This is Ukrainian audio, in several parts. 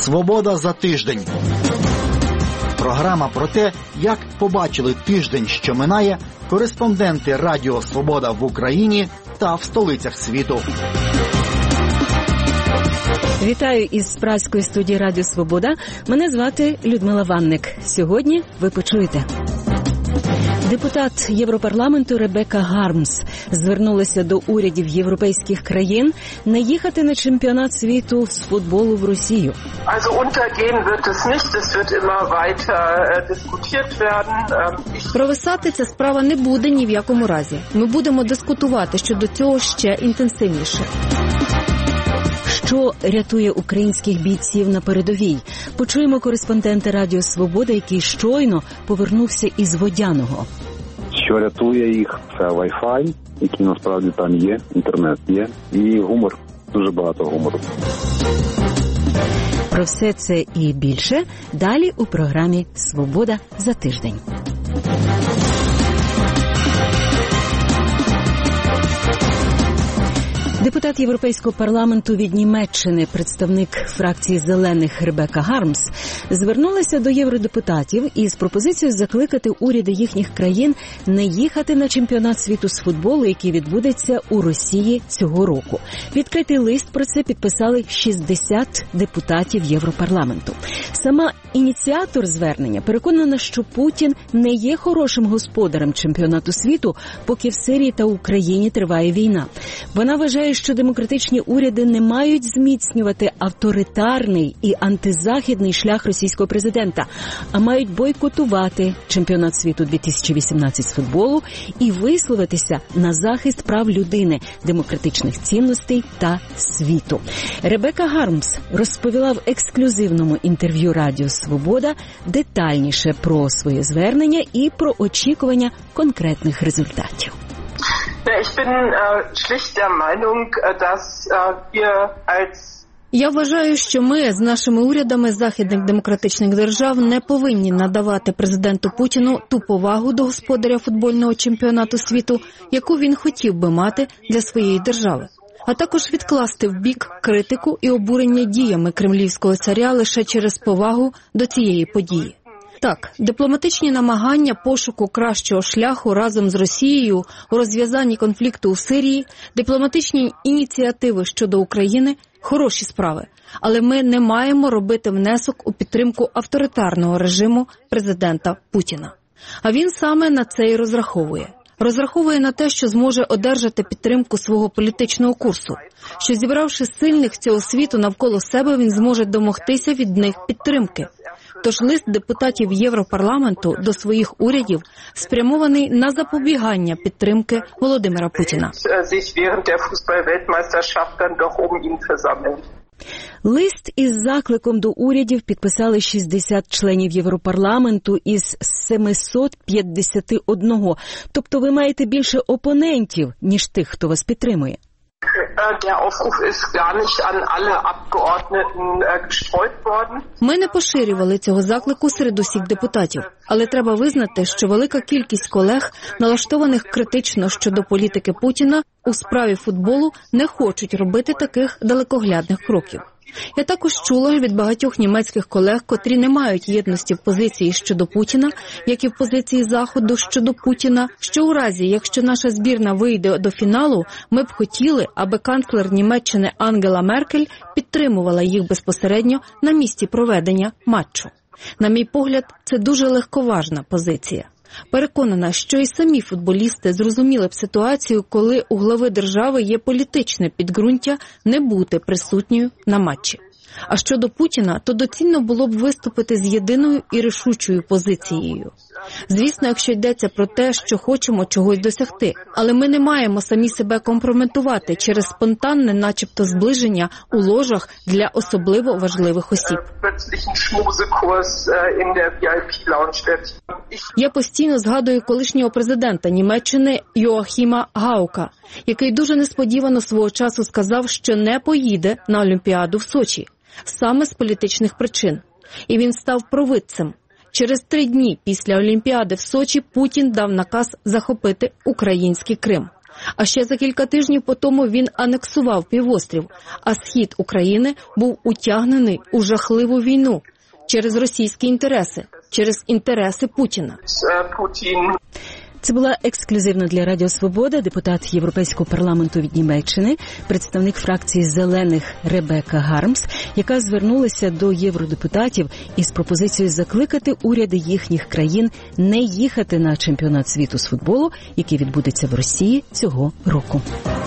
«Свобода за тиждень». Програма про те, як побачили тиждень, що минає, кореспонденти Радіо Свобода в Україні та в столицях світу. Вітаю із празької студії Радіо Свобода. Мене звати Людмила Ванник. Сьогодні ви почуєте. Депутат Європарламенту Ребека Гармс звернулася до урядів європейських країн не їхати на чемпіонат світу з футболу в Росію. Провисати ця справа не буде ні в якому разі. Ми будемо дискутувати щодо цього ще інтенсивніше. Що рятує українських бійців на передовій? Почуємо кореспондента Радіо Свобода, який щойно повернувся із Водяного. Що рятує їх? Це Wi-Fi, який насправді там є, інтернет є, і гумор, дуже багато гумору. Про все це і більше далі у програмі «Свобода за тиждень». Депутат Європейського парламенту від Німеччини, представник фракції «Зелених» Ребека Гармс, звернулася до євродепутатів із пропозицією закликати уряди їхніх країн не їхати на чемпіонат світу з футболу, який відбудеться у Росії цього року. Відкритий лист про це підписали 60 депутатів Європарламенту. Сама ініціатор звернення переконана, що Путін не є хорошим господарем чемпіонату світу, поки в Сирії та Україні триває війна. Вона вважає, що демократичні уряди не мають зміцнювати авторитарний і антизахідний шлях російського президента, а мають бойкотувати чемпіонат світу 2018 з футболу і висловитися на захист прав людини, демократичних цінностей та світу. Ребека Гармс розповіла в ексклюзивному інтерв'ю Радіо Свобода детальніше про своє звернення і про очікування конкретних результатів. Я вважаю, що ми з нашими урядами західних демократичних держав не повинні надавати президенту Путіну ту повагу до господаря футбольного чемпіонату світу, яку він хотів би мати для своєї держави. А також відкласти вбік критику і обурення діями кремлівського царя лише через повагу до цієї події. Так, дипломатичні намагання пошуку кращого шляху разом з Росією у розв'язанні конфлікту у Сирії, дипломатичні ініціативи щодо України – хороші справи. Але ми не маємо робити внесок у підтримку авторитарного режиму президента Путіна. А він саме на це і розраховує. Розраховує на те, що зможе одержати підтримку свого політичного курсу, що зібравши сильних цього світу навколо себе, він зможе домогтися від них підтримки. Тож лист депутатів Європарламенту до своїх урядів спрямований на запобігання підтримки Володимира Путіна. Лист із закликом до урядів підписали 60 членів Європарламенту із 751. Тобто ви маєте більше опонентів, ніж тих, хто вас підтримує. Ми не поширювали цього заклику серед усіх депутатів, але треба визнати, що велика кількість колег, налаштованих критично щодо політики Путіна, у справі футболу не хочуть робити таких далекоглядних кроків. Я також чула від багатьох німецьких колег, котрі не мають єдності в позиції щодо Путіна, як і в позиції Заходу щодо Путіна, що у разі, якщо наша збірна вийде до фіналу, ми б хотіли, аби канцлер Німеччини Ангела Меркель підтримувала їх безпосередньо на місці проведення матчу. На мій погляд, це дуже легковажна позиція. Переконана, що і самі футболісти зрозуміли б ситуацію, коли у глави держави є політичне підґрунтя не бути присутньою на матчі. А щодо Путіна, то доцільно було б виступити з єдиною і рішучою позицією. Звісно, якщо йдеться про те, що хочемо чогось досягти, але ми не маємо самі себе компрометувати через спонтанне начебто зближення у ложах для особливо важливих осіб. Я постійно згадую колишнього президента Німеччини Йоахіма Гаука, який дуже несподівано свого часу сказав, що не поїде на Олімпіаду в Сочі, саме з політичних причин. І він став провидцем. Через 3 дні після Олімпіади в Сочі Путін дав наказ захопити український Крим. А ще за кілька тижнів по тому він анексував півострів, а схід України був утягнений у жахливу війну через російські інтереси, через інтереси Путіна. Це була ексклюзивно для Радіо Свобода депутат Європейського парламенту від Німеччини, представник фракції «Зелених» Ребека Гармс, яка звернулася до євродепутатів із пропозицією закликати уряди їхніх країн не їхати на чемпіонат світу з футболу, який відбудеться в Росії цього року.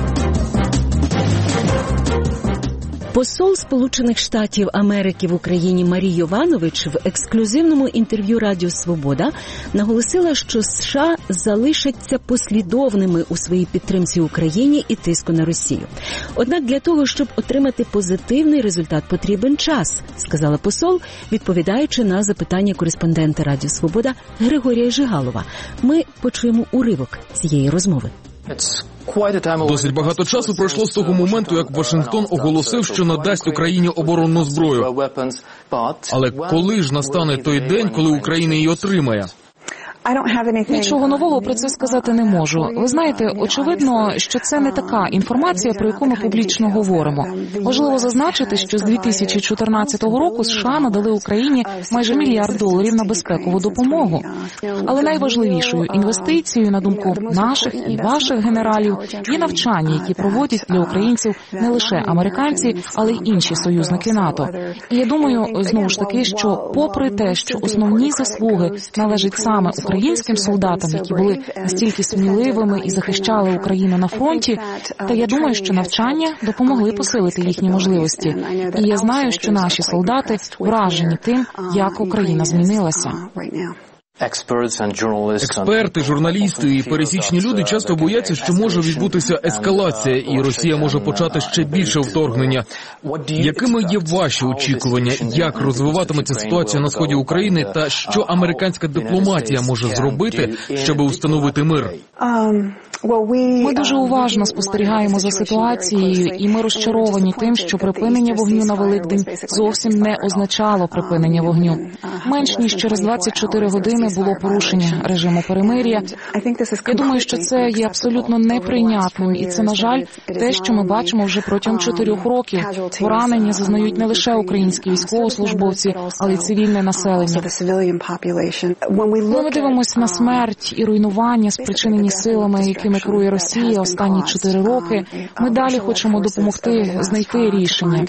Посол Сполучених Штатів Америки в Україні Марі Йованович в ексклюзивному інтерв'ю Радіо Свобода наголосила, що США залишаться послідовними у своїй підтримці Україні і тиску на Росію. Однак для того, щоб отримати позитивний результат, потрібен час, сказала посол, відповідаючи на запитання кореспондента Радіо Свобода Григорія Жигалова. Ми почуємо уривок цієї розмови. Досить багато часу пройшло з того моменту, як Вашингтон оголосив, що надасть Україні оборонну зброю. Але коли ж настане той день, коли Україна її отримає? Нічого нового про це сказати не можу. Ви знаєте, очевидно, що це не така інформація, про яку ми публічно говоримо. Важливо зазначити, що з 2014 року США надали Україні майже $1 мільярд на безпекову допомогу. Але найважливішою інвестицією, на думку наших і ваших генералів, є навчання, які проводять для українців не лише американці, але й інші союзники НАТО. І я думаю, знову ж таки, що попри те, що основні заслуги належать саме українським солдатам, які були настільки сміливими і захищали Україну на фронті, та я думаю, що навчання допомогли посилити їхні можливості. І я знаю, що наші солдати вражені тим, як Україна змінилася. Експерти, журналісти і пересічні люди часто бояться, що може відбутися ескалація, і Росія може почати ще більше вторгнення. Якими є ваші очікування? Як розвиватиметься ситуація на сході України? Та що американська дипломатія може зробити, щоб установити мир? Ми дуже уважно спостерігаємо за ситуацією, і ми розчаровані тим, що припинення вогню на Великдень зовсім не означало припинення вогню. Менш ніж через 24 години було порушення режиму перемир'я. Я думаю, що це є абсолютно неприйнятним, і це, на жаль, те, що ми бачимо вже протягом 4 років. Поранення зазнають не лише українські військовослужбовці, але й цивільне населення. Коли ми дивимося на смерть і руйнування, спричинені силами, якими керує Росія останні 4 роки, ми далі хочемо допомогти знайти рішення.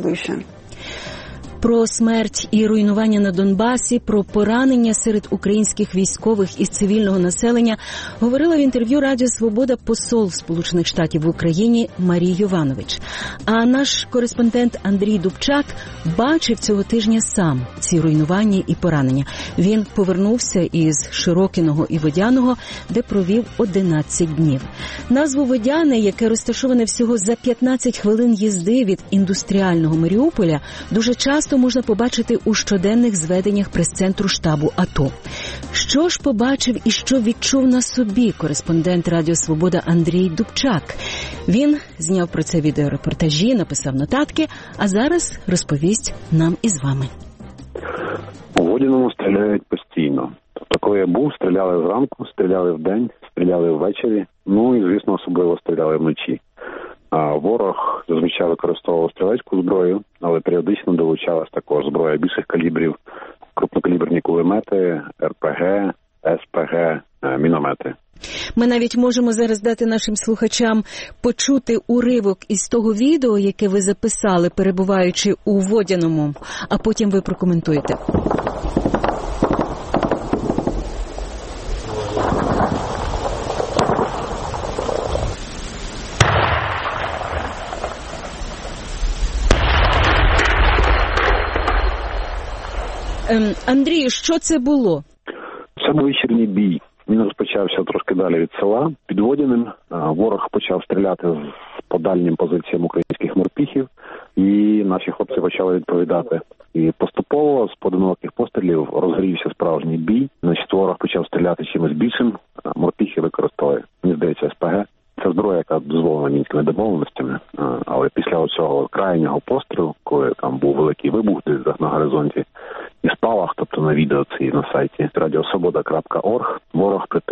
Про смерть і руйнування на Донбасі, про поранення серед українських військових і цивільного населення говорила в інтерв'ю Радіо Свобода посол Сполучених Штатів в Україні Марі Йованович. А наш кореспондент Андрій Дубчак бачив цього тижня сам ці руйнування і поранення. Він повернувся із Широкиного і Водяного, де провів 11 днів. Назву Водяне, яке розташоване всього за 15 хвилин їзди від індустріального Маріуполя, дуже часто можна побачити у щоденних зведеннях прес-центру штабу АТО. Що ж побачив і що відчув на собі кореспондент Радіо Свобода Андрій Дубчак? Він зняв про це відеорепортажі, написав нотатки, а зараз розповість нам із вами. У Водяному стріляють постійно. Тобто, коли я був, стріляли зранку, стріляли вдень, стріляли ввечері, ну і, звісно, особливо стріляли вночі. Ворог зазвичай використовував стрілецьку зброю, але періодично долучалась також зброя більших калібрів, крупнокаліберні кулемети, РПГ, СПГ, міномети. Ми навіть можемо зараз дати нашим слухачам почути уривок із того відео, яке ви записали, перебуваючи у Водяному, а потім ви прокоментуєте. Андрію, що це було? Це був вечірній бій. Він розпочався трошки далі від села. Під Водяним ворог почав стріляти по дальнім позиціям українських морпіхів, і наші хлопці почали відповідати. І поступово з поодиноких пострілів розгорівся справжній бій. Значить, ворог почав стріляти чимось більшим, морпіхи використали, мені здається, СПГ. Це зброя, яка дозволена мінськими домовленостями, але після цього крайнього пострілу, коли там був великий вибух десь на горизонті, і спалах, тобто на відео це на сайті radiosvoboda.org, ворог притих.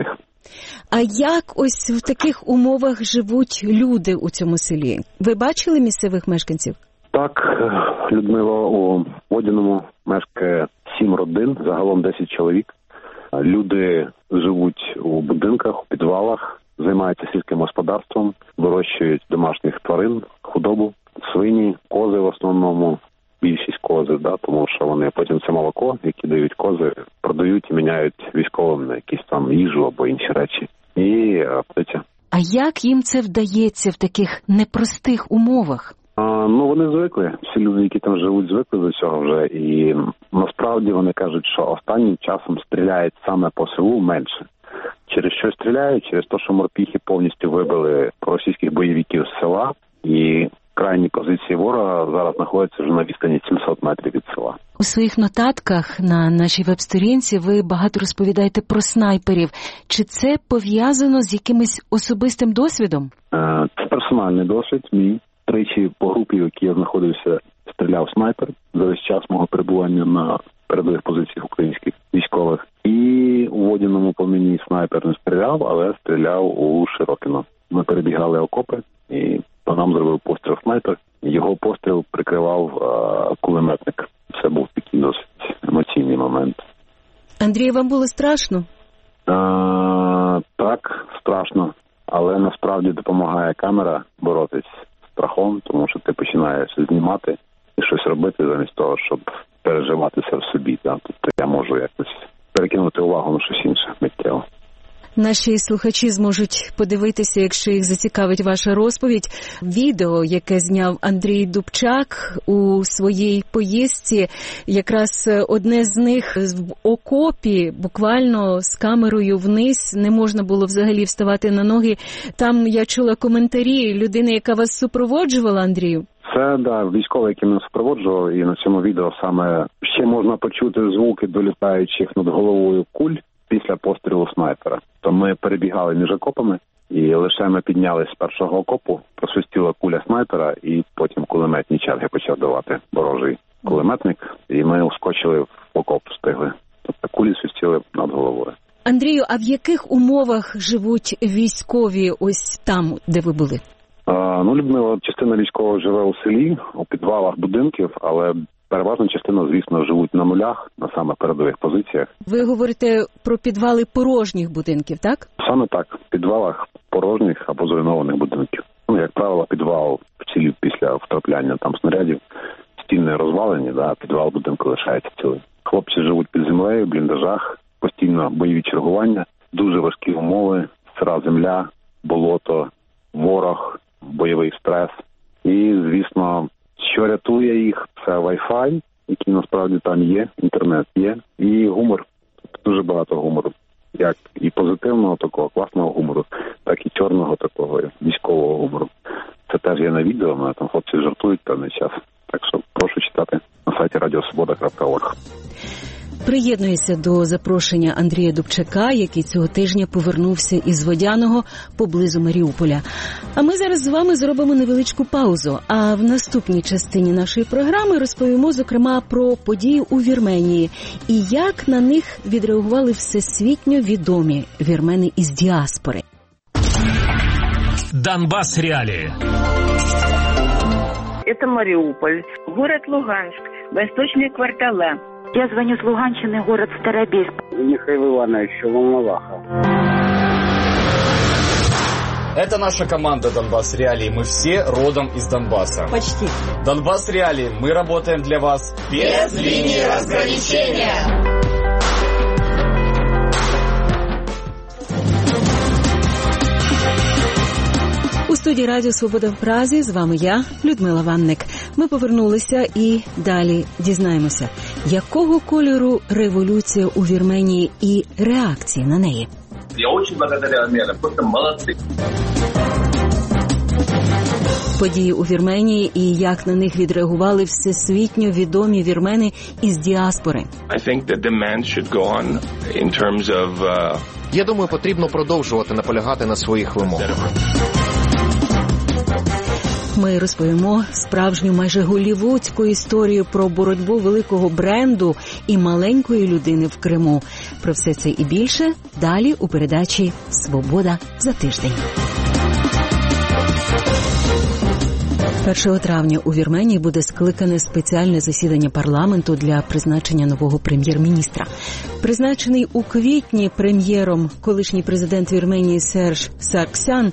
А як ось в таких умовах живуть люди у цьому селі? Ви бачили місцевих мешканців? Так, Людмила, у Водяному мешкає 7 родин, загалом 10 чоловік. Люди живуть у будинках, у підвалах, займаються сільським господарством, вирощують домашніх тварин, худобу, свині, кози в основному, більшість кози, тому що вони потім це молоко, яке дають кози, продають і міняють військовим на якісь там їжу або інші речі. І птиця. А як їм це вдається в таких непростих умовах? Вони звикли. Всі люди, які там живуть, звикли до цього вже. І насправді вони кажуть, що останнім часом стріляють саме по селу менше. Через що стріляють? Через те, що морпіхи повністю вибили російських бойовиків з села. І крайні позиції ворога зараз знаходяться вже на відстані 700 метрів від села. У своїх нотатках на нашій веб-сторінці ви багато розповідаєте про снайперів. Чи це пов'язано з якимось особистим досвідом? Це персональний досвід мій. Тричі по групі, в якій я знаходився, стріляв снайпер за весь час мого перебування на передових позиціях українських військових. І у Водяному по мені снайпер не стріляв, але стріляв у Широкино. Ми перебігали окопи, і по нам зробив постріл снайпер. Його постріл прикривав кулеметник. Це був такий досить емоційний момент. Андрій, вам було страшно? Так, страшно. Але насправді допомагає камера боротись страхом, тому що ти починаєш знімати і щось робити замість того, щоб переживати це в собі. Тобто я можу якось перекинути увагу на щось інше миттєво. Наші слухачі зможуть подивитися, якщо їх зацікавить ваша розповідь, відео, яке зняв Андрій Дубчак у своїй поїздці. Якраз одне з них в окопі, буквально з камерою вниз, не можна було взагалі вставати на ноги. Там я чула коментарі людини, яка вас супроводжувала, Андрію. Це, військовий, який мене супроводжував, і на цьому відео саме ще можна почути звуки долітаючих над головою куль після пострілу снайпера. То ми перебігали між окопами, і лише ми піднялись з першого окопу, просвистіла куля снайпера, і потім кулеметні черги почав давати ворожий кулеметник, і ми ускочили в окоп, встигли. Тобто кулі свистіли над головою. Андрію, а в яких умовах живуть військові ось там, де ви були? Людмила, частина військових живе у селі, у підвалах будинків, але переважна частина, звісно, живуть на нулях, на саме передових позиціях. Ви говорите про підвали порожніх будинків, так? Саме так, в підвалах порожніх або зруйнованих будинків. Як правило, підвал вцілів після втрапляння там снарядів, стіни розвалені, підвал будинку лишається цілим. Хлопці живуть під землею, в бліндажах, постійно бойові чергування, дуже важкі умови, сира земля, болото, ворог, бойовий стрес. І, звісно, що рятує їх, це Wi-Fi, який насправді там є, інтернет є, і гумор. Дуже багато гумору. Як і позитивного такого, класного гумору, так і чорного такого, військового гумору. Це теж є на відео, але там хлопці жартують певний час. Так що прошу читати на сайті radiosvoboda.org. Приєднуюся до запрошення Андрія Дубчака, який цього тижня повернувся із Водяного поблизу Маріуполя. А ми зараз з вами зробимо невеличку паузу. А в наступній частині нашої програми розповімо, зокрема, про події у Вірменії і як на них відреагували всесвітньо відомі вірмени із діаспори. Донбасс реалии. Это Мариуполь, город Луганск, восточные квартала. Я звоню с Луганщины, город Старобельск. Михаил Иванович, Волноваха. Это наша команда «Донбасс Реалии». Мы все родом из Донбасса. Почти. «Донбасс Реалии». Мы работаем для вас без линии разграничения. У студії Радіо Свобода в Празі з вами я, Людмила Ванник. Ми повернулися і далі дізнаємося, якого кольору революція у Вірменії і реакції на неї. Я дуже благодарю Арменам, просто молодці. Події у Вірменії і як на них відреагували всесвітньо відомі вірмени із діаспори. Я думаю, потрібно продовжувати наполягати на своїх вимогах. ми розповімо справжню, майже голлівудську історію про боротьбу великого бренду і маленької людини в Криму. Про все це і більше далі у передачі «Свобода за тиждень». 1 травня у Вірменії буде скликане спеціальне засідання парламенту для призначення нового прем'єр-міністра. Призначений у квітні прем'єром колишній президент Вірменії Серж Сарксян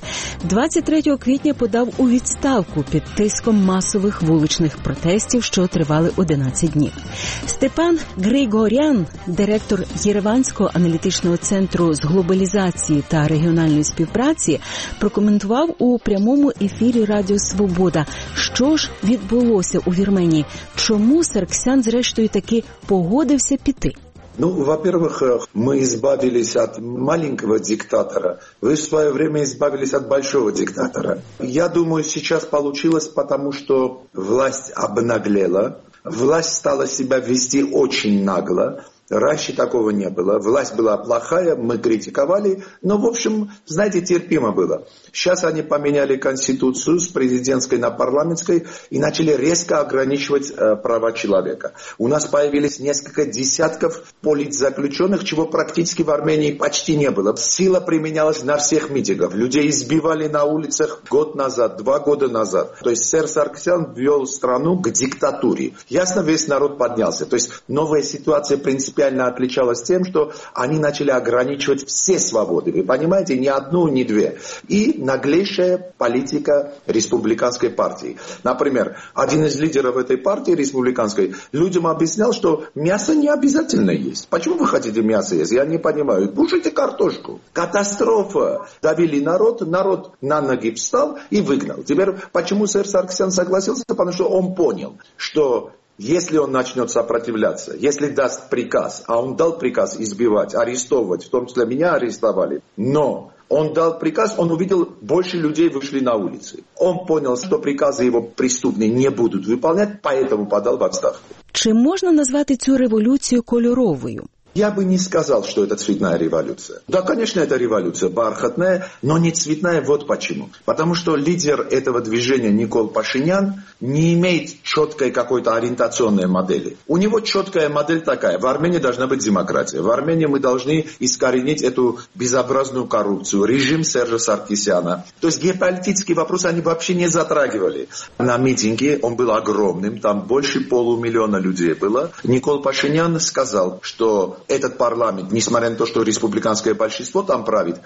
23 квітня подав у відставку під тиском масових вуличних протестів, що тривали 11 днів. Степан Григорян, директор Єреванського аналітичного центру з глобалізації та регіональної співпраці, прокоментував у прямому ефірі Радіо Свобода, що ж відбулося у Вірменії, чому Сарксян зрештою таки погодився піти. Во-первых, мы избавились от маленького диктатора. Вы в свое время избавились от большого диктатора. Я думаю, сейчас получилось, потому что власть обнаглела, власть стала себя вести очень нагло. Раньше такого не было. Власть была плохая, мы критиковали, но, в общем, знаете, терпимо было. Сейчас они поменяли конституцию с президентской на парламентской и начали резко ограничивать права человека. У нас появились несколько десятков политзаключенных, чего практически в Армении почти не было. Сила применялась на всех митингах. Людей избивали на улицах год назад, 2 года назад. То есть Серж Сарксян ввел страну к диктатуре. Ясно, весь народ поднялся. То есть новая ситуация принципиально отличалась тем, что они начали ограничивать все свободы. Вы понимаете, ни одну, ни две. И наглейшая политика республиканской партии. Например, один из лидеров этой партии республиканской людям объяснял, что мясо не обязательно есть. Почему вы хотите мясо есть? Я не понимаю. Кушайте картошку. Катастрофа. Давили народ, народ на ноги встал и выгнал. Теперь почему Серж Сарксян согласился? Потому что он понял, что если он начнет сопротивляться, если даст приказ, а он дал приказ избивать, арестовывать, в том числе меня арестовали, но он дал приказ, он увидел, больше людей вышли на улицы. Он понял, что приказы его преступные не будут выполнять, поэтому подал в отставку. Чи можна назвати цю революцію кольоровою? Я бы не сказал, что это цветная революция. Да, конечно, это революция бархатная, но не цветная. Вот почему. Потому что лидер этого движения Никол Пашинян не имеет четкой какой-то ориентационной модели. У него четкая модель такая. В Армении должна быть демократия. В Армении мы должны искоренить эту безобразную коррупцию. Режим Сержа Саркисяна. То есть геополитические вопросы они вообще не затрагивали. На митинге он был огромным. Там больше 500 000 людей было. Никол Пашинян сказал, что этот парламент, несмотря на то, что республиканское большинство там правит,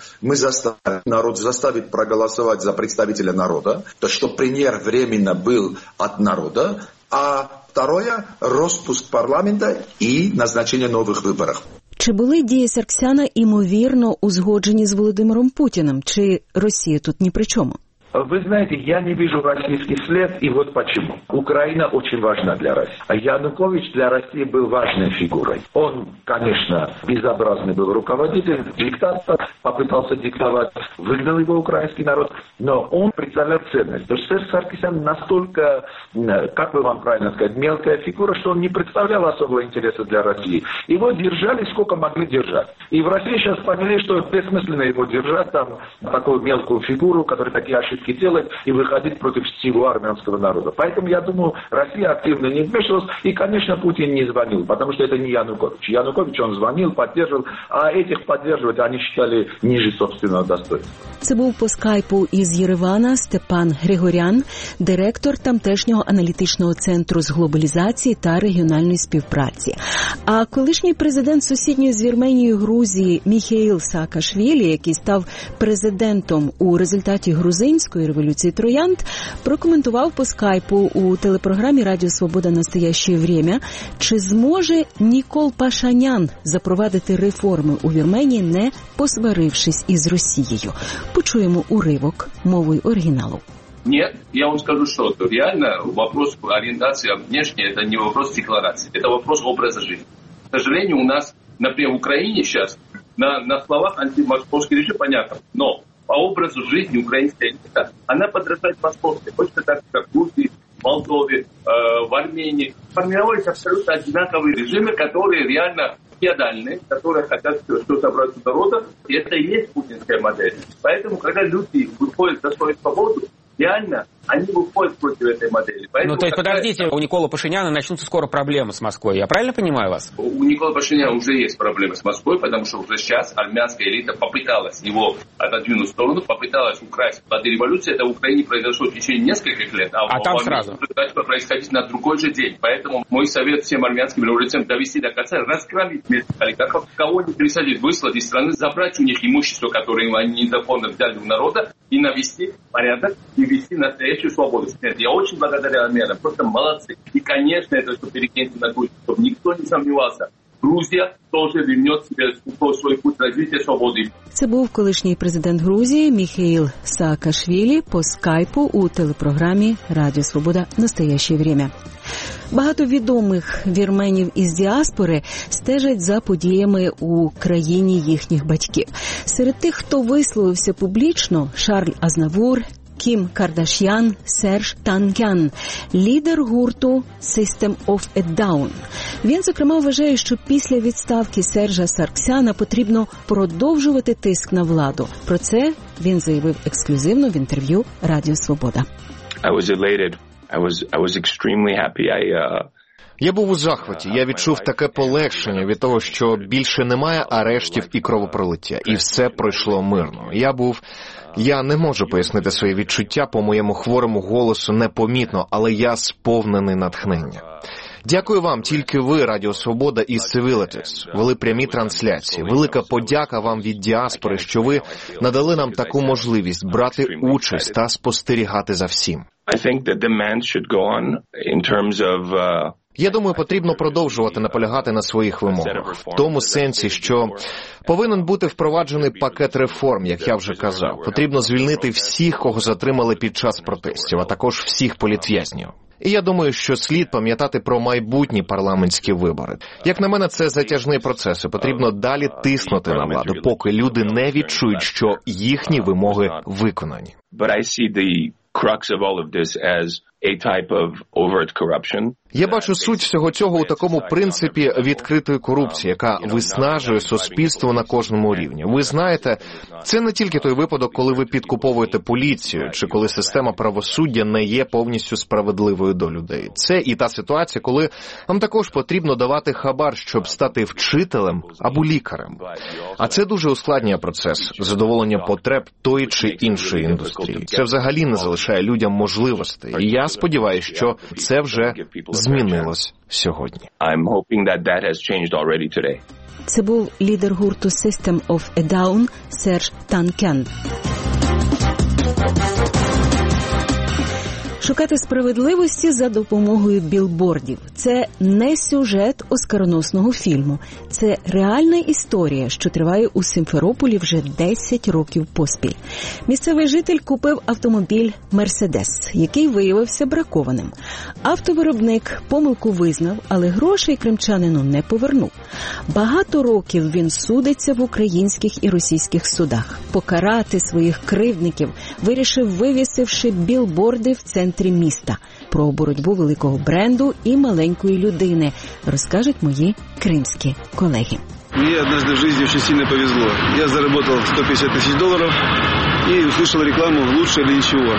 народ заставит проголосовать за представителя народа, то есть, чтобы премьер временно был от народа, а второе – распуск парламента и назначение новых выборов. Чи були дії Сарксяна імовірно узгоджені з Володимиром Путіним, чи Росія тут ні при чому? Вы знаете, я не вижу российский след, и вот почему. Украина очень важна для России. А Янукович для России был важной фигурой. Он, конечно, безобразный был руководитель, диктатор, попытался диктовать, выгнал его украинский народ, но он представлял ценность. То есть Серж Саркисян настолько, как бы вам правильно сказать, мелкая фигура, что он не представлял особого интереса для России. Его держали сколько могли держать. И в России сейчас поняли, что бессмысленно его держать, там, такую мелкую фигуру, которая такие ошибки делать и выходить против всего армянского народа. Поэтому, я думаю, Россия активно не вмешивалась, и, конечно, Путин не звонил, потому что это не Янукович. Янукович, он звонил, поддерживал, а этих поддерживать они считали ниже собственного достоинства. Це був по скайпу із Єревана Степан Григорян, директор тамтешнього аналітичного центру з глобалізації та регіональної співпраці. А колишній президент сусідньої з Вірменією Грузії Міхеїл Саакашвілі, який став президентом у результаті грузинської революції троянд, прокоментував по скайпу у телепрограмі «Радіо Свобода. Настоящее время», чи зможе Нікол Пашинян запровадити реформи у Вірменії, не посварившись із Росією. Почуємо уривок мовою оригіналу. Нет, я вам скажу, что реально вопрос ориентации внешней – это не вопрос декларации, это вопрос образа жизни. К сожалению, у нас, например, в Украине сейчас на словах антимосковский режим понятно, но по образу жизни украинская элита, она подражает московской, точно так же, как в Грузии, в Молдове, в Армении. Формировались абсолютно одинаковые режимы, которые реально феодальные, которые хотят что-то собрать у народа, и это и есть путинская модель. Поэтому, когда люди выходят за свою свободу, реально они выходят против этой модели. Поэтому, то есть, подождите, у Николы Пашиняна начнутся скоро проблемы с Москвой. Я правильно понимаю вас? У Николы Пашиняна уже есть проблемы с Москвой, потому что уже сейчас армянская элита попыталась его отодвинуть в сторону, попыталась украсть плоды революции. Это в Украине произошло в течение нескольких лет, а там сразу начало происходить на другой же день. Поэтому мой совет всем армянским революциям довести до конца, раскромить местных олигархов, кого-нибудь присадить, выслать из страны, забрать у них имущество, которое они незаконно взяли у народа, и навести порядок, и вести настоящую свободу. Я очень благодарен армянам, просто молодцы. И, конечно, это что перекиньте на Грузию, чтобы никто не сомневался. Грузія теж вернет себе свій путь розвитку свободи. Це був колишній президент Грузії Міхеїл Саакашвілі по скайпу у телепрограмі «Радіо Свобода. Настояще время». Багато відомих вірменів із діаспори стежать за подіями у країні їхніх батьків. Серед тих, хто висловився публічно, Шарль Азнавур, Кім Кардаш'ян, Серж Танкян, лідер гурту System of a Down. Він, зокрема, вважає, що після відставки Сержа Сарксяна потрібно продовжувати тиск на владу. Про це він заявив ексклюзивно в інтерв'ю Радіо Свобода. I was elated. I was extremely happy. Я був у захваті. Я відчув таке полегшення від того, що більше немає арештів і кровопролиття. І все пройшло мирно. Я не можу пояснити свої відчуття по моєму хворому голосу непомітно, але я сповнений натхнення. Дякую вам, тільки ви, Радіо Свобода і Civilities, вели прямі трансляції. Велика подяка вам від діаспори, що ви надали нам таку можливість брати участь та спостерігати за всім. Я думаю, потрібно продовжувати наполягати на своїх вимогах. В тому сенсі, що повинен бути впроваджений пакет реформ, як я вже казав. Потрібно звільнити всіх, кого затримали під час протестів, а також всіх політв'язнів. І я думаю, що слід пам'ятати про майбутні парламентські вибори. Як на мене, це затяжний процес, і потрібно далі тиснути на владу, поки люди не відчують, що їхні вимоги виконані. Я бачу суть всього цього у такому принципі відкритої корупції, яка виснажує суспільство на кожному рівні. Ви знаєте, це не тільки той випадок, коли ви підкуповуєте поліцію, чи коли система правосуддя не є повністю справедливою до людей. Це і та ситуація, коли вам також потрібно давати хабар, щоб стати вчителем або лікарем. А це дуже ускладнює процес задоволення потреб тої чи іншої індустрії. Це взагалі не залишає людям можливостей. І я сподіваюся, що це вже змінилось сьогодні. Це був лідер гурту System of a Down Серж Танкян. Шукати справедливості за допомогою білбордів – це не сюжет оскароносного фільму. Це реальна історія, що триває у Сімферополі вже 10 років поспіль. Місцевий житель купив автомобіль «Мерседес», який виявився бракованим. Автовиробник помилку визнав, але грошей кримчанину не повернув. Багато років він судиться в українських і російських судах. Покарати своїх кривдників вирішив, вивісивши білборди в центрі міста. Про боротьбу великого бренду і маленької людини розкажуть мої кримські колеги. Мне однажды в жизни очень сильно повезло. Я заработал $150 тысяч и услышал рекламу «Лучше или ничего».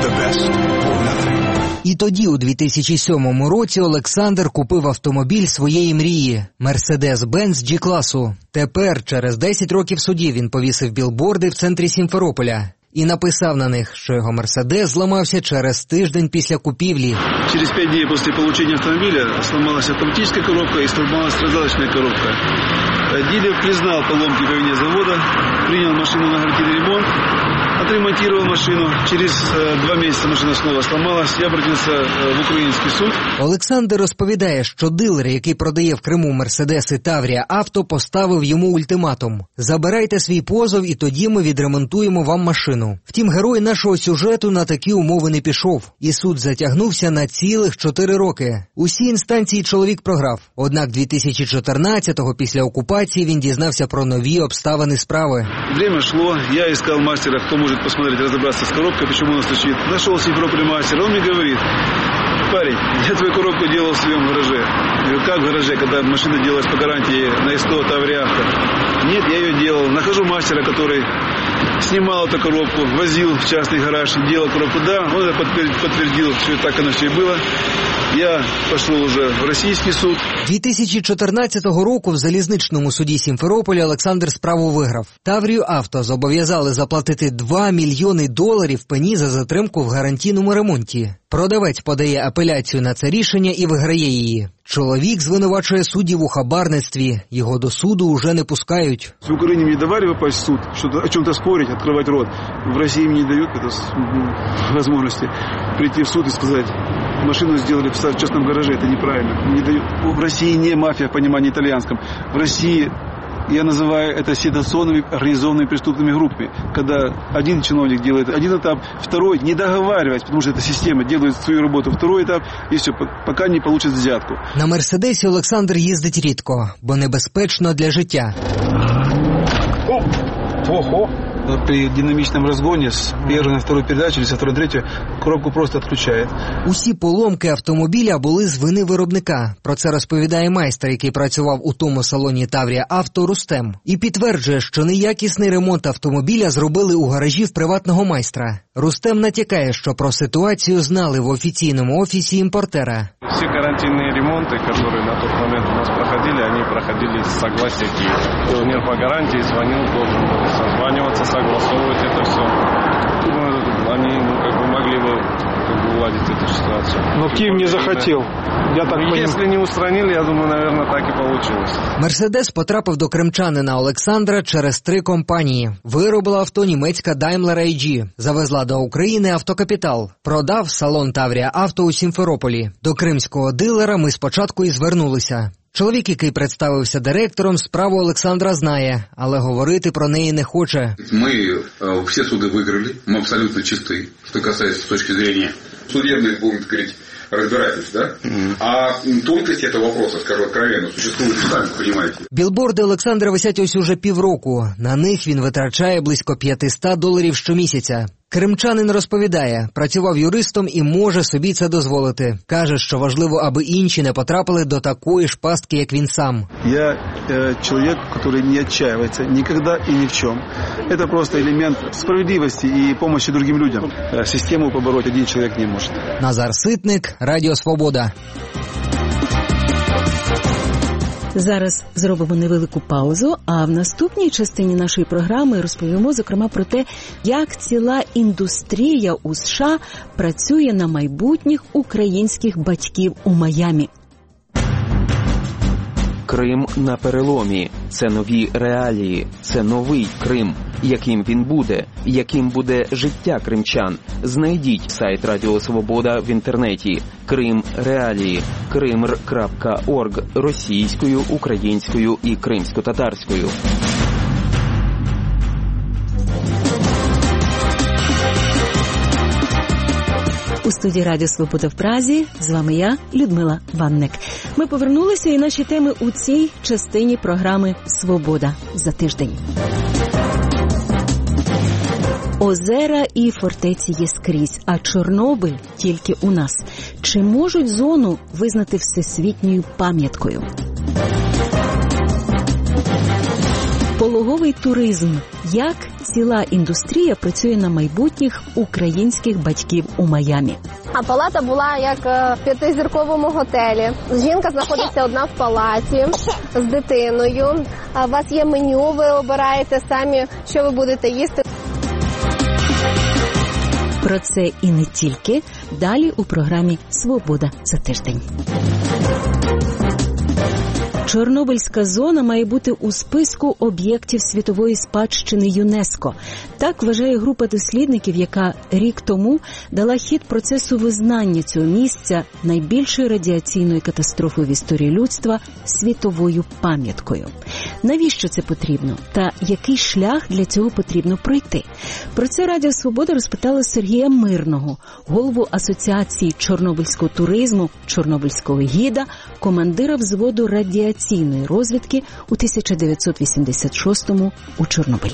І тоді, у 2007 році, Олександр купив автомобіль своєї мрії – Mercedes-Benz G-класу. Тепер, через 10 років судів, він повісив білборди в центрі Сімферополя і написав на них, що його «Мерседес» зламався через тиждень після купівлі. Через 5 дней после получения автомобиля сломалась автоматическая коробка и сломалась раздаточная коробка. Дилер признал поломки по вине завода, принял машину на гарантийный ремонт, отремонтировал машину. Через 2 месяца машина снова сломалась. Я обратился в український суд. Олександр розповідає, що дилер, який продає в Криму «Мерседеси» Таврія Авто, поставив йому ультиматум. Забирайте свій позов, і тоді ми відремонтуємо вам машину. Втім, герой нашого сюжету на такі умови не пішов. І суд затягнувся на цілих 4 роки. Усі інстанції чоловік програв. Однак 2014-го, після окупації, він дізнався про нові обставини справи. Время шло, я искал мастера, кто может посмотреть, разобраться с коробкой, почему она стучит. Нашел в Симферополе мастера, он мне говорит: парень, я твою коробку делал в своем гараже. Я говорю, как в гараже, когда машина делалась по гарантии на СТО Таврия Авто? Нет, я ее делал. Нахожу мастера, который снимал эту коробку, возил в частный гараж, делал коробку. Да, он это подтвердил, что так оно все и было. Я пішов уже в російський суд. 2014 року в залізничному суді Сімферополя Олександр справу виграв. Таврію Авто зобов'язали заплатити $2 мільйони пені за затримку в гарантійному ремонті. Продавець подає апеляцію на це рішення і виграє її. Чоловік звинувачує суддів у хабарництві. Його до суду уже не пускають. В Україні мені давали попасть в суд, о чому-то спорити, відкривати рот. В Росії мені дають можливості прийти в суд і сказати: машину сделали в частном гараже, это неправильно. Не дают. В России не мафия в понимании итальянском. В России я называю это ситуационными организованными преступными группами. Когда один чиновник делает один этап, второй, не договариваясь, потому что эта система делает свою работу, второй этап, и все, пока не получит взятку. На Мерседесі Олександр їздить рідко, бо небезпечно для життя. Ого! При динамичном разгоне с первой на второй передачи или со второй на третью коробку просто отключает. Усі поломки автомобіля були з вини виробника. Про це розповідає майстер, який працював у тому салоні Таврія Авто, Рустем. І підтверджує, що неякісний ремонт автомобіля зробили у гаражі в приватного майстра. Рустем натякає, що про ситуацію знали в офіційному офісі імпортера. Всі гарантійні ремонти, які на той момент у нас проходили, вони проходили з согласия Києва. Піонер по гарантії дзвонив, должен был созваниваться, согласовывать это все. Они могли бы уладить эту ситуацию. Но Киев не захотел. Я так понимаю. Если не устранили, я думаю, наверное, так и получилось. Мерседес потрапив до кримчанина Олександра через 3 компанії. Виробила авто німецька Daimler AG. Завезла до України Автокапітал. Продав салон Таврія Авто у Сімферополі. До кримського дилера ми спочатку і звернулися. Чоловік, який представився директором, справу Олександра знає, але говорити про неї не хоче. Ми всі суди виграли, ми абсолютно чисті, що касається з точки зрення судебних, будемо говорити, разбирательств, да? А тонкость этого вопроса, скажу откровенно, существует, сами понимаете. Білборди Олександра висять ось уже півроку. На них він витрачає близько $500 щомісяця. Кримчанин розповідає, працював юристом і може собі це дозволити. Каже, що важливо, аби інші не потрапили до такої ж пастки, як він сам. Я человек, который не отчаивается никогда и ни в чем. Это просто элемент справедливости и помощи другим людям. Систему побороть один человек не может. Назар Ситник, Радіо Свобода. Зараз зробимо невелику паузу, а в наступній частині нашої програми розповімо, зокрема, про те, як ціла індустрія у США працює на майбутніх українських батьків у Майамі. Крим на переломі. Це нові реалії. Це новий Крим. Яким він буде? Яким буде життя кримчан? Знайдіть сайт Радіо Свобода в інтернеті. Крим реалії. krimr.org російською, українською і кримсько-татарською. У студії Радіо Свобода в Празі з вами я, Людмила Ванник. Ми повернулися і наші теми у цій частині програми «Свобода за тиждень». Озера і фортеці є скрізь, а Чорнобиль тільки у нас. Чи можуть зону визнати всесвітньою пам'яткою? Пологовий туризм. Як ціла індустрія працює на майбутніх українських батьків у Майамі? А палата була як в 5-зірковому готелі. Жінка знаходиться одна в палаті з дитиною. У вас є меню, ви обираєте самі, що ви будете їсти. Про це і не тільки. Далі у програмі «Свобода за тиждень». Чорнобильська зона має бути у списку об'єктів світової спадщини ЮНЕСКО. Так вважає група дослідників, яка рік тому дала хід процесу визнання цього місця найбільшою радіаційною катастрофою в історії людства світовою пам'яткою. Навіщо це потрібно? Та який шлях для цього потрібно пройти? Про це Радіо Свобода розпитала Сергія Мирного, голову Асоціації чорнобильського туризму, чорнобильського гіда, командира взводу радіаційної розвідки у 1986-му у Чорнобилі.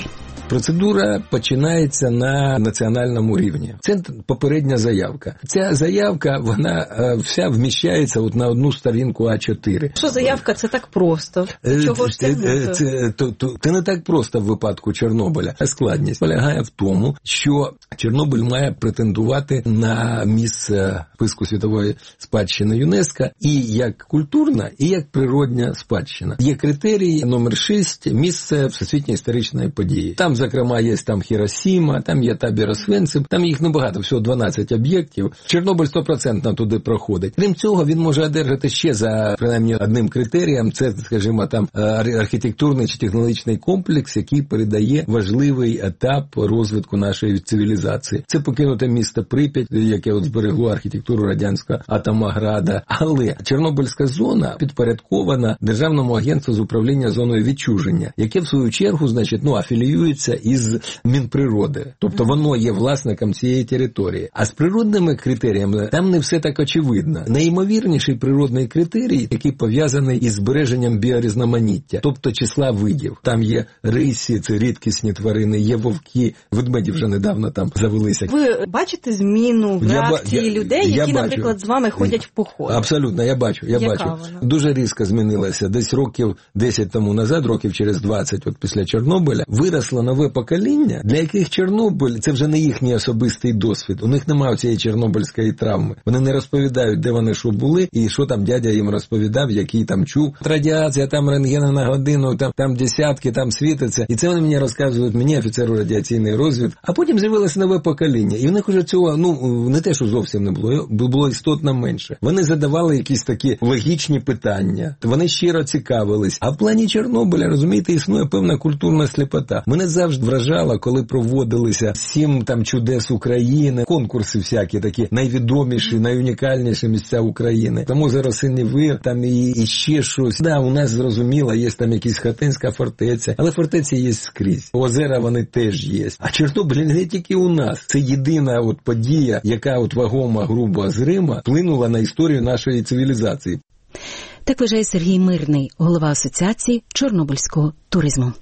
Процедура починається на національному рівні. Це попередня заявка. Ця заявка, вона вся вміщається от на одну сторінку А4. Що заявка, це так просто? Чого ж це? Це не так просто в випадку Чорнобиля. Складність полягає в тому, що Чорнобиль має претендувати на місце в списку світової спадщини ЮНЕСКО і як культурна, і як природня спадщина. Є критерії номер 6 – місце всесвітньої історичної події. Там, зокрема, є там Хіросіма, там є табір Освенцим, там їх небагато, всього 12 об'єктів. Чорнобиль 100% туди проходить. Крім цього, він може одержати ще за, принаймні, одним критерієм, це, скажімо, там архітектурний чи технологічний комплекс, який передає важливий етап розвитку нашої цивілізації. Це покинуте місто Прип'ять, яке от зберегло архітектуру радянського Атомаграда. Але Чорнобильська зона підпорядкована Державному агентству з управління зоною відчуження, яке в свою чергу, значить, афіліюється із Мінприроди. Тобто воно є власником цієї території. А з природними критеріями там не все так очевидно. Найімовірніший природний критерій, який пов'язаний із збереженням біорізноманіття, тобто числа видів. Там є рисі, це рідкісні тварини, є вовки, ведмеді вже недавно там завелися. Ви бачите зміну в реакції людей, які, наприклад, з вами ходять в поход? Абсолютно, я бачу. Вона? Дуже різко змінилося. Десь років 10 тому назад, років через 20, от після Чорнобиля, виросло нове покоління, для яких Чорнобиль – це вже не їхній особистий досвід. У них немає цієї чорнобильської травми. Вони не розповідають, де вони що були, і що там дядя їм розповідав, який там чув. Радіація, там рентгена на годину, там десятки, там світиться. І це вони мені розказують, мені, офіцеру радіаційної розвідки. А потім з'явилося нове покоління. І в них уже цього, не те, що зовсім не було, було істотно менше. Вони задавали якісь такі логічні питання. Вони щиро цікавились. А в плані Чорнобиля, розумієте, існує певна культурна сліпота. Мене завжди вражало, коли проводилися 7 там чудес України, конкурси всякі такі, найвідоміші, найунікальніші місця України. Там озеро Синевир, там і ще щось. Да, у нас, зрозуміло, є там якась Хотинська фортеця, але фортеці є скрізь. Озера вони теж є. А Чорнобиль не тільки у нас. Це єдина от подія, яка от вагома, грубо, зрима, вплинула на історію нашої цивілізації. Так вважає Сергій Мирний, голова Асоціації чорнобильського туризму.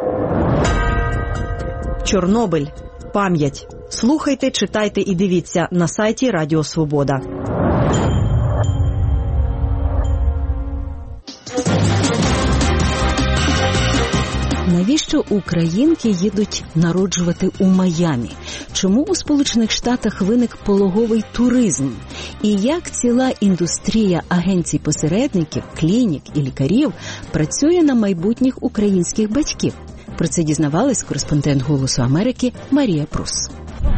Чорнобиль. Пам'ять. Слухайте, читайте і дивіться на сайті Радіо Свобода. Навіщо українки їдуть народжувати у Майамі? Чому у Сполучених Штатах виник пологовий туризм? І як ціла індустрія агенцій-посередників, клінік і лікарів працює на майбутніх українських батьків? Про це дізнавалась кореспондент «Голосу Америки» Марія Прус.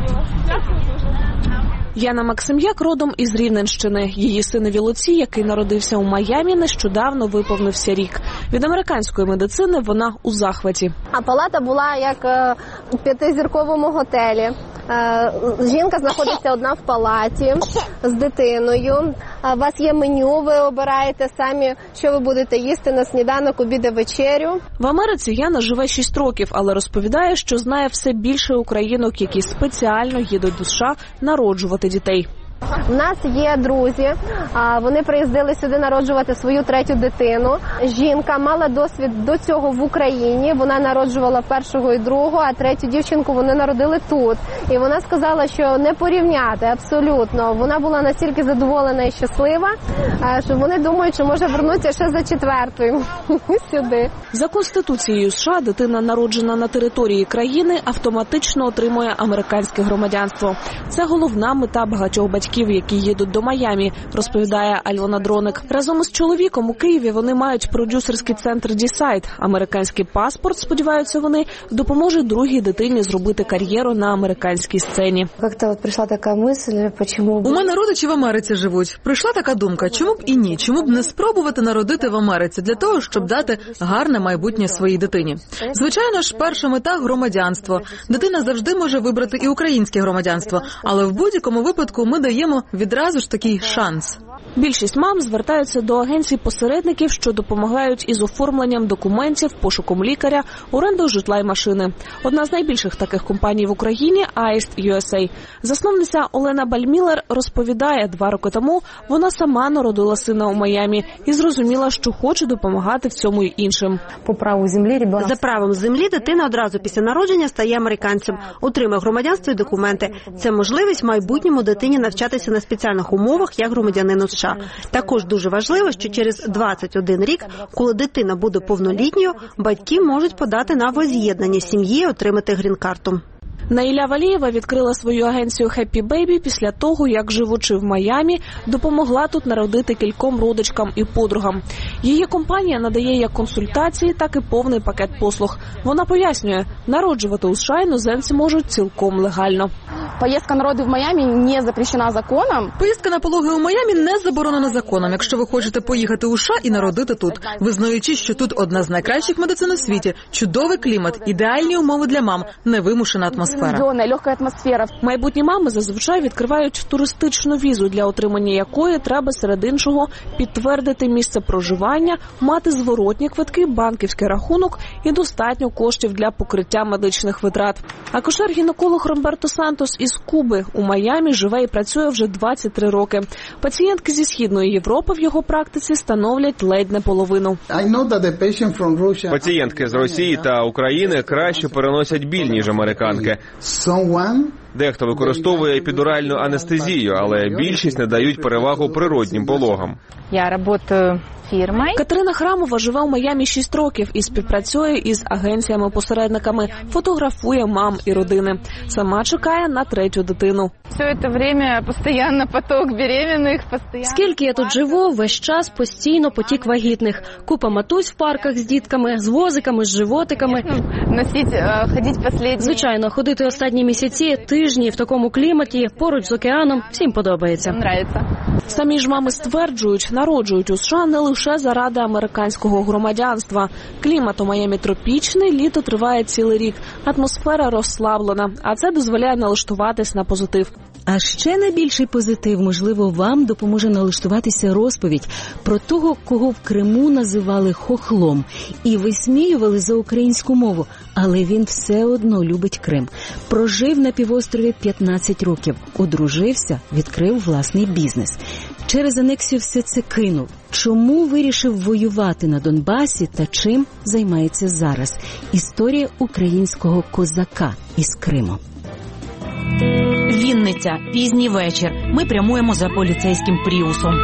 Яна Максим'як родом із Рівненщини. Її синові Луці, який народився у Майамі, нещодавно виповнився рік. Від американської медицини вона у захваті. А палата була як у 5-зірковому готелі. Жінка знаходиться одна в палаті з дитиною. У вас є меню, ви обираєте самі, що ви будете їсти на сніданок, обід і вечерю. В Америці Яна живе 6 років, але розповідає, що знає все більше українок, які спеціально їдуть до США народжувати дітей. У нас є друзі, вони приїздили сюди народжувати свою 3-ю дитину. Жінка мала досвід до цього в Україні, вона народжувала 1-го і 2-го, а 3-ю дівчинку вони народили тут. І вона сказала, що не порівняти абсолютно. Вона була настільки задоволена і щаслива, що вони думають, що може вернутися ще за 4-ю сюди. За Конституцією США дитина, народжена на території країни, автоматично отримує американське громадянство. Це головна мета багатьох батьків, які їдуть до Майамі, розповідає Альона Дроник. Разом із чоловіком у Києві вони мають продюсерський центр Decide. Американський паспорт, сподіваються вони, допоможе другій дитині зробити кар'єру на американській сцені. Прийшла така мисль, чому... У мене родичі в Америці живуть. Прийшла така думка, чому б і ні? Чому б не спробувати народити в Америці для того, щоб дати гарне майбутнє своїй дитині? Звичайно ж, перша мета – громадянство. Дитина завжди може вибрати і українське громадянство, але в будь-якому випадку ми даємо відразу ж такий шанс. Більшість мам звертаються до агенцій-посередників, що допомагають із оформленням документів, пошуком лікаря, орендою житла й машини. Одна з найбільших таких компаній в Україні – Аїст USA. Засновниця Олена Бальмілер розповідає, 2 роки тому вона сама народила сина у Майамі і зрозуміла, що хоче допомагати в цьому й іншим. За правом землі дитина одразу після народження стає американцем, отримує громадянство і документи. Це можливість в майбутньому дитині навчатися на спеціальних умовах як громадянину США. Також дуже важливо, що через 21 рік, коли дитина буде повнолітньою, батьки можуть подати на возз'єднання сім'ї і отримати грін-карту. Наїля Валієва відкрила свою агенцію Happy Baby після того, як, живучи в Майамі, допомогла тут народити кільком родичкам і подругам. Її компанія надає як консультації, так і повний пакет послуг. Вона пояснює, народжувати у США іноземці можуть цілком легально. Поїздка на роди в Майамі не запрещена законом. Поїздка на пологи у Майамі не заборонена законом, якщо ви хочете поїхати у США і народити тут, визнаючи, що тут одна з найкращих медицин у світі, чудовий клімат, ідеальні умови для мам, невимушена атмосфера. Легка атмосфера. Майбутні мами зазвичай відкривають туристичну візу, для отримання якої треба серед іншого підтвердити місце проживання, мати зворотні квитки, банківський рахунок і достатньо коштів для покриття медичних витрат. Акушер-гінеколог Ромберто Сантос із Куби у Майамі живе і працює вже 23 роки. Пацієнтки зі Східної Європи в його практиці становлять ледь не половину. Пацієнтки з Росії та України краще переносять біль, ніж американки. Дехто використовує епідуральну анестезію, але більшість надають перевагу природнім пологам. Я працюю фірмою. Катерина Храмова живе у Майамі 6 років і співпрацює із агенціями-посередниками, фотографує мам і родини. Сама чекає на 3-ю дитину. Все це час постійно поток беременних. Скільки я тут живу, весь час постійно потік вагітних. Купа матусь в парках з дітками, з возиками, з животиками. Звичайно, ходити останні місяці, тижні в такому кліматі, поруч з океаном, всім подобається. Самі ж мами стверджують, народжують у США не лише заради американського громадянства. Клімат у Майамі тропічний, літо триває цілий рік, атмосфера розслаблена, а це дозволяє налаштуватись на позитив. А ще найбільший позитив, можливо, вам допоможе налаштуватися розповідь про того, кого в Криму називали хохлом і висміювали за українську мову, але він все одно любить Крим. Прожив на півострові 15 років, одружився, відкрив власний бізнес. Через анексію все це кинув. Чому вирішив воювати на Донбасі та чим займається зараз? Історія українського козака із Криму. Вінниця. Пізній вечір. Ми прямуємо за поліцейським пріусом.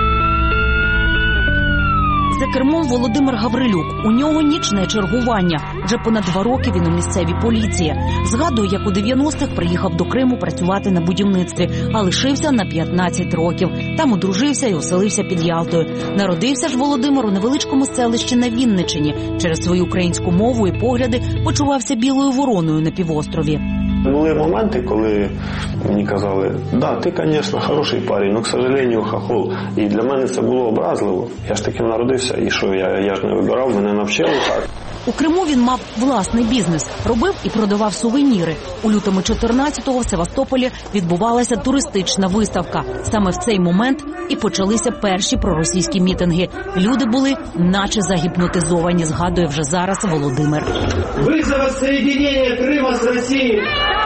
За кермом Володимир Гаврилюк. У нього нічне чергування. Вже понад 2 роки він у місцевій поліції. Згадую, як у 90-х приїхав до Криму працювати на будівництві, а лишився на 15 років. Там одружився і оселився під Ялтою. Народився ж Володимир у невеличкому селищі на Вінниччині. Через свою українську мову і погляди почувався білою вороною на півострові. Були моменти, коли мені казали, да, ти, звісно, хороший парень, але, к сожалению, хохол. І для мене це було образливо. Я ж таким народився, і що, я ж не вибирав, мене навчили так. У Криму він мав власний бізнес, робив і продавав сувеніри. У лютому 14-го в Севастополі відбувалася туристична виставка. Саме в цей момент і почалися перші проросійські мітинги. Люди були наче загіпнотизовані, згадує вже зараз Володимир. Визов відсоєднення Криму з Росією.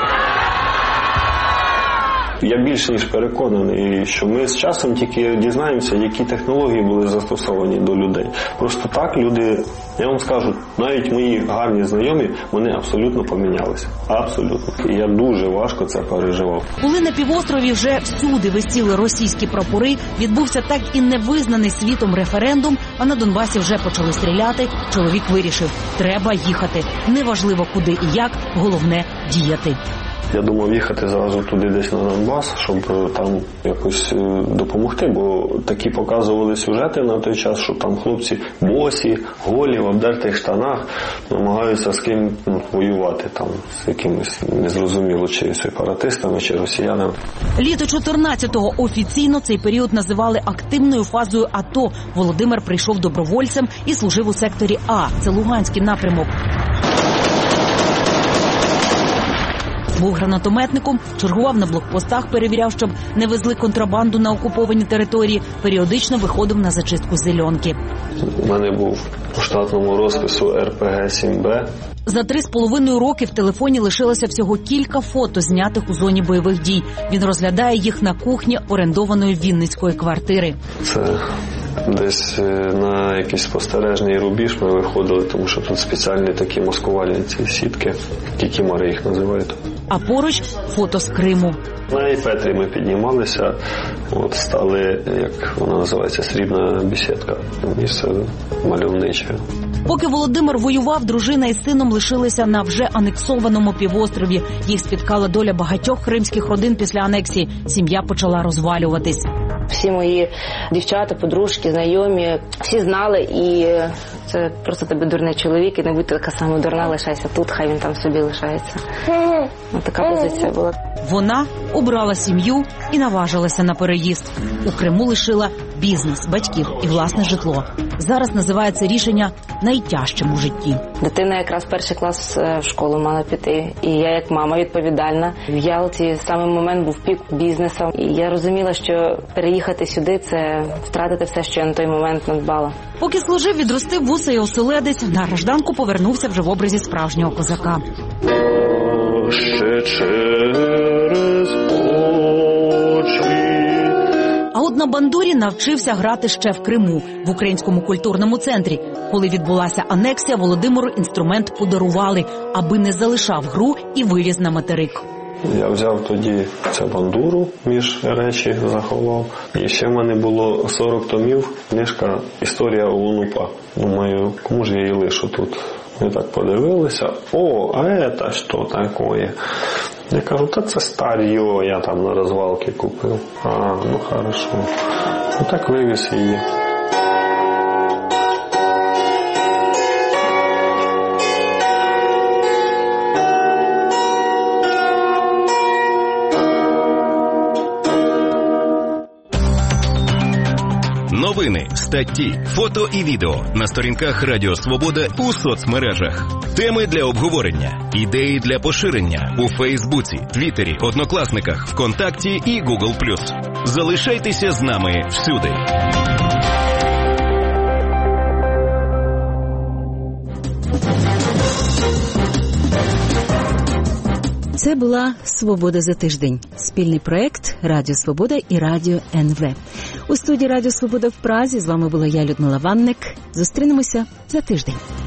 Я більш ніж переконаний, що ми з часом тільки дізнаємося, які технології були застосовані до людей. Просто так люди, я вам скажу, навіть мої гарні знайомі, вони абсолютно помінялися. Абсолютно. І я дуже важко це переживав. Коли на півострові вже всюди висіли російські прапори, відбувся так і невизнаний світом референдум, а на Донбасі вже почали стріляти, чоловік вирішив – треба їхати. Неважливо куди і як, головне – діяти. Я думав їхати зразу туди десь на Донбас, щоб там якось допомогти, бо такі показували сюжети на той час, що там хлопці босі, голі, в обдертих штанах намагаються з ким воювати, там з якимось незрозуміло, чи сепаратистами, чи росіянами. Літо 14-го офіційно цей період називали активною фазою АТО. Володимир прийшов добровольцем і служив у секторі А, це Луганський напрямок. Був гранатометником, чергував на блокпостах, перевіряв, щоб не везли контрабанду на окуповані території, періодично виходив на зачистку зеленки. У мене був у штатному розпису РПГ-7Б. За 3,5 роки в телефоні лишилося всього кілька фото, знятих у зоні бойових дій. Він розглядає їх на кухні орендованої вінницької квартири. Це десь на якийсь спостережний рубіж ми виходили, тому що тут спеціальні такі маскувальні ці сітки, кікімори їх називають. А поруч фото з Криму. На Іпетрі ми піднімалися, стали, як вона називається, срібна бесідка, місце мальовниче. Поки Володимир воював, дружина і сином лишилися на вже анексованому півострові. Їх спіткала доля багатьох кримських родин після анексії. Сім'я почала розвалюватись. Всі мої дівчата, подружки, знайомі, всі знали, і це просто тебе дурний чоловік, і не будь така сама дурна, лишайся тут, хай він там собі лишається. Така позиція була. Вона обрала сім'ю і наважилася на переїзд. У Криму лишила бізнес, батьків і власне житло. Зараз називає це рішення найтяжчим у житті. Дитина якраз перший клас в школу мала піти. І я як мама відповідальна. В Ялті саме момент був пік бізнесу. І я розуміла, що переїхати сюди – це втратити все, що я на той момент надбала. Поки служив, відростив вуса і оселедець. На гражданку повернувся вже в образі справжнього козака. Ще через очі. А от на бандурі навчився грати ще в Криму, в Українському культурному центрі. Коли відбулася анексія, Володимиру інструмент подарували, аби не залишав гру і вивіз на материк. Я взяв тоді цю бандуру, між речі заховав. І ще в мене було 40 томів, книжка «Історія ОУН-УПА». Думаю, кому ж я її лишу тут? Ми так подивилися, а це що таке? Я кажу, це старьо, я там на розвалки купив. Ну хорошо. Так вивіз її. Новини, статті, фото і відео на сторінках Радіо Свобода у соцмережах. Теми для обговорення, ідеї для поширення у Фейсбуці, Твіттері, Однокласниках, ВКонтакті і Google+. Залишайтеся з нами всюди. Це була «Свобода за тиждень» – спільний проєкт Радіо Свобода і Радіо НВ. У студії Радіо Свобода в Празі з вами була я, Людмила Ванник. Зустрінемося за тиждень.